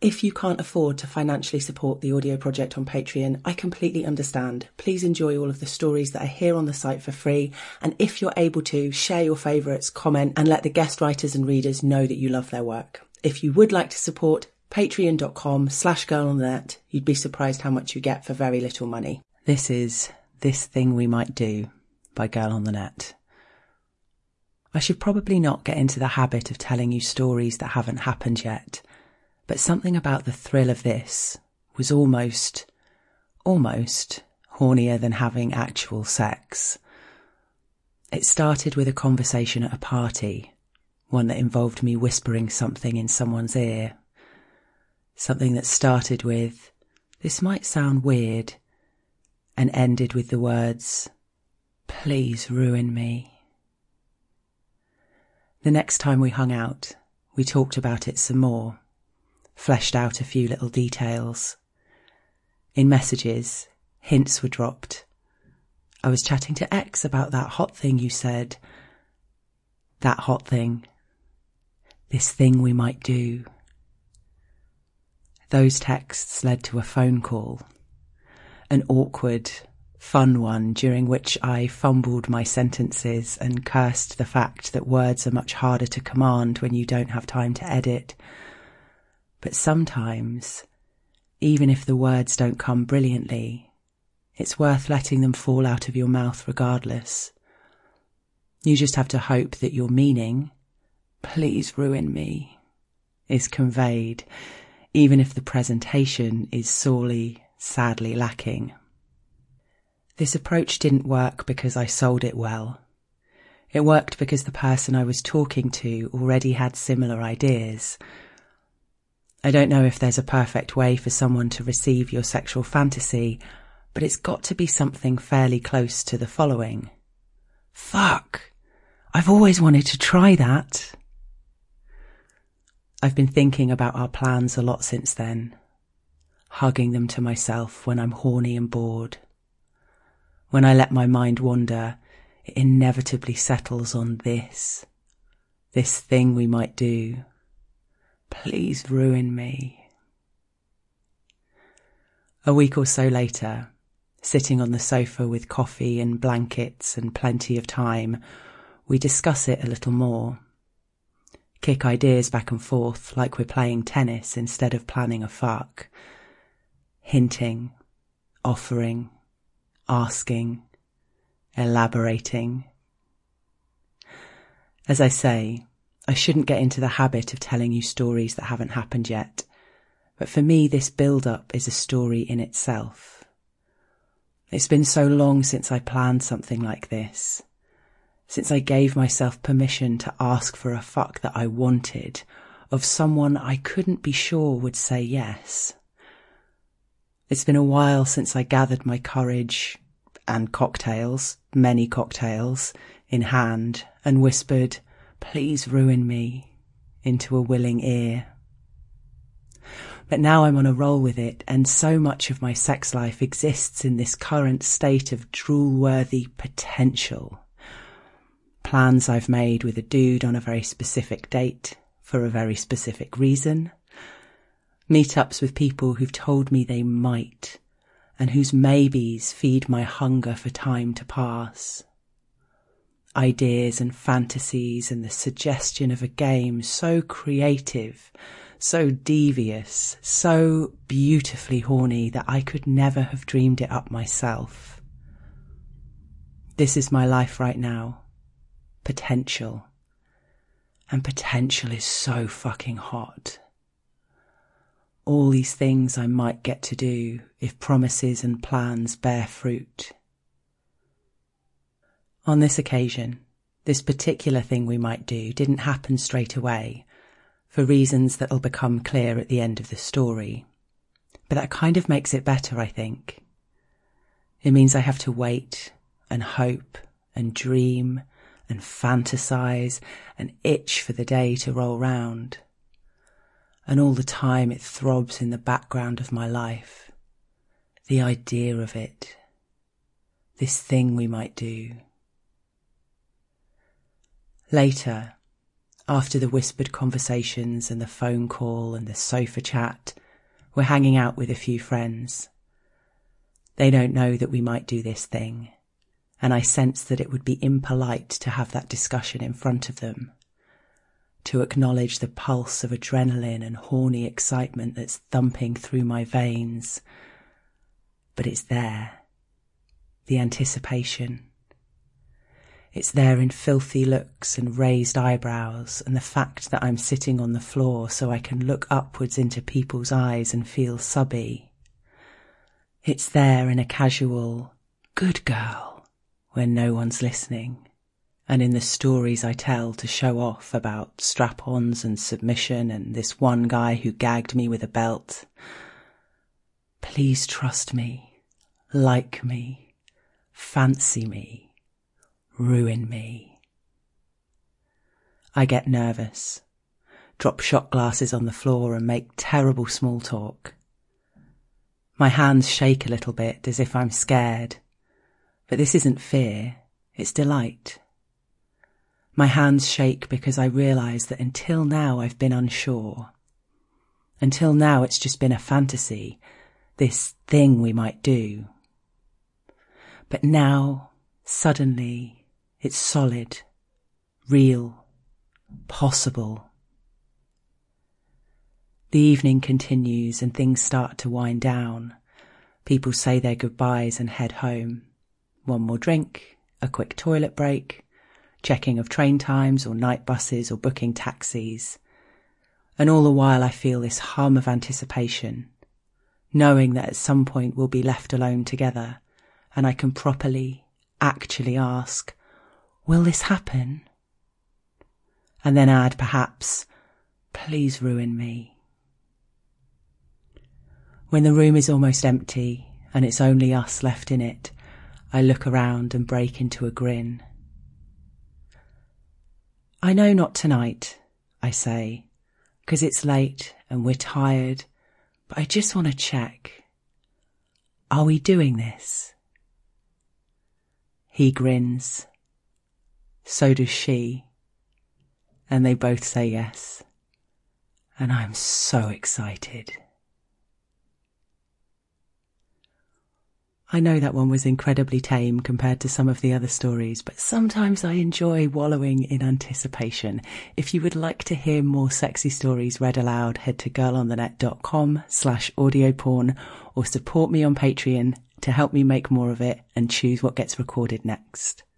If you can't afford to financially support the audio project on Patreon, I completely understand. Please enjoy all of the stories that are here on the site for free. And if you're able to, share your favourites, comment, and let the guest writers and readers know that you love their work. If you would like to support, patreon.com/girlonthenet. You'd be surprised how much you get for very little money. This is This Thing We Might Do by Girl on the Net. I should probably not get into the habit of telling you stories that haven't happened yet, but something about the thrill of this was almost hornier than having actual sex. It started with a conversation at a party, one that involved me whispering something in someone's ear. Something that started with, "This might sound weird," and ended with the words, "Please ruin me." The next time we hung out, we talked about it some more, fleshed out a few little details. In messages, hints were dropped. I was chatting to X about that hot thing you said. That hot thing. This thing we might do. Those texts led to a phone call. An awkward, fun one during which I fumbled my sentences and cursed the fact that words are much harder to command when you don't have time to edit. But sometimes, even if the words don't come brilliantly, it's worth letting them fall out of your mouth regardless. You just have to hope that your meaning, "Please ruin me," is conveyed, even if the presentation is sorely, sadly lacking. This approach didn't work because I sold it well. It worked because the person I was talking to already had similar ideas. I don't know if there's a perfect way for someone to receive your sexual fantasy, but it's got to be something fairly close to the following. "Fuck! I've always wanted to try that." I've been thinking about our plans a lot since then, hugging them to myself when I'm horny and bored. When I let my mind wander, it inevitably settles on this thing we might do. Please ruin me. A week or so later, sitting on the sofa with coffee and blankets and plenty of time, we discuss it a little more. Kick ideas back and forth like we're playing tennis instead of planning a fuck. Hinting, offering, asking, elaborating. As I say, I shouldn't get into the habit of telling you stories that haven't happened yet, but for me this build-up is a story in itself. It's been so long since I planned something like this, since I gave myself permission to ask for a fuck that I wanted, of someone I couldn't be sure would say yes. It's been a while since I gathered my courage and cocktails, many cocktails, in hand and whispered, "Please ruin me," into a willing ear. But now I'm on a roll with it, and so much of my sex life exists in this current state of drool-worthy potential. Plans I've made with a dude on a very specific date, for a very specific reason. Meetups with people who've told me they might, and whose maybes feed my hunger for time to pass. Ideas and fantasies and the suggestion of a game so creative, so devious, so beautifully horny that I could never have dreamed it up myself. This is my life right now. Potential. And potential is so fucking hot. All these things I might get to do if promises and plans bear fruit. On this occasion, this particular thing we might do didn't happen straight away, for reasons that'll become clear at the end of the story. But that kind of makes it better, I think. It means I have to wait and hope and dream and fantasize and itch for the day to roll round. And all the time it throbs in the background of my life. The idea of it. This thing we might do. Later, After the whispered conversations and the phone call and the sofa chat, we're hanging out with a few friends. They don't know that we might do this thing, and I sense that it would be impolite to have that discussion in front of them, to acknowledge the pulse of adrenaline and horny excitement that's thumping through my veins. But it's there, the anticipation. It's there in filthy looks and raised eyebrows, and the fact that I'm sitting on the floor so I can look upwards into people's eyes and feel subby. It's there in a casual, good girl, when no one's listening, and in the stories I tell to show off about strap-ons and submission and this one guy who gagged me with a belt. Please trust me, like me, fancy me, ruin me. I get nervous, drop shot glasses on the floor and make terrible small talk. My hands shake a little bit as if I'm scared, but this isn't fear, it's delight. My hands shake because I realise that until now I've been unsure. Until now it's just been a fantasy, this thing we might do. But now, suddenly, it's solid, real, possible. The evening continues and things start to wind down. People say their goodbyes and head home. One more drink, a quick toilet break, checking of train times or night buses or booking taxis. And all the while I feel this hum of anticipation, knowing that at some point we'll be left alone together and I can properly, actually ask, will this happen? And then add perhaps, please ruin me. When the room is almost empty and it's only us left in it, I look around and break into a grin. I know not tonight, I say, 'cause it's late and we're tired, but I just want to check. Are we doing this? He grins. So does she. And they both say yes. And I'm so excited. I know that one was incredibly tame compared to some of the other stories, but sometimes I enjoy wallowing in anticipation. If you would like to hear more sexy stories read aloud, head to girlonthenet.com/audioporn or support me on Patreon to help me make more of it and choose what gets recorded next.